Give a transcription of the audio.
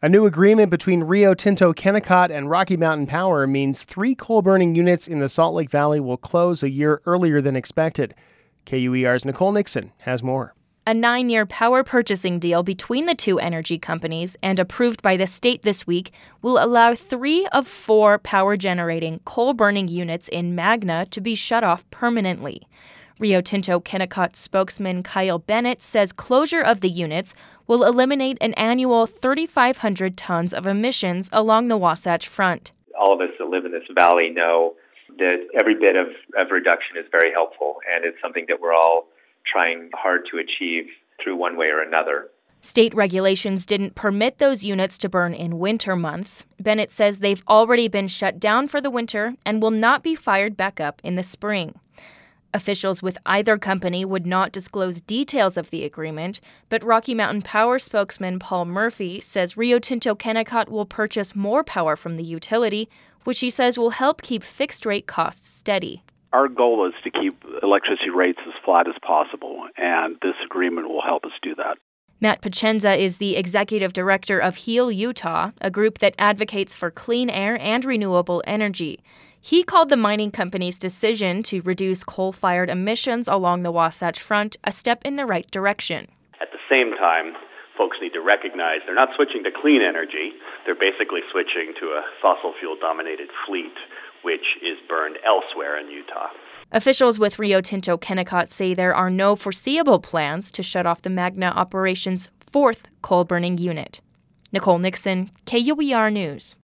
A new agreement between Rio Tinto Kennecott and Rocky Mountain Power means 3 coal-burning units in the Salt Lake Valley will close a year earlier than expected. KUER's Nicole Nixon has more. A 9-year power purchasing deal between the two energy companies and approved by the state this week will allow 3 of 4 power-generating coal-burning units in Magna to be shut off permanently. Rio Tinto Kennecott spokesman Kyle Bennett says closure of the units will eliminate an annual 3,500 tons of emissions along the Wasatch Front. All of us that live in this valley know that every bit of reduction is very helpful, and it's something that we're all trying hard to achieve through one way or another. State regulations didn't permit those units to burn in winter months. Bennett says they've already been shut down for the winter and will not be fired back up in the spring. Officials with either company would not disclose details of the agreement, but Rocky Mountain Power spokesman Paul Murphy says Rio Tinto Kennecott will purchase more power from the utility, which he says will help keep fixed-rate costs steady. Our goal is to keep electricity rates as flat as possible, and this agreement will help us do that. Matt Pacenza is the executive director of HEAL Utah, a group that advocates for clean air and renewable energy. He called the mining company's decision to reduce coal-fired emissions along the Wasatch Front a step in the right direction. At the same time, folks need to recognize they're not switching to clean energy. They're basically switching to a fossil fuel-dominated fleet, which is burned elsewhere in Utah. Officials with Rio Tinto Kennecott say there are no foreseeable plans to shut off the Magna operation's 4th coal-burning unit. Nicole Nixon, KUER News.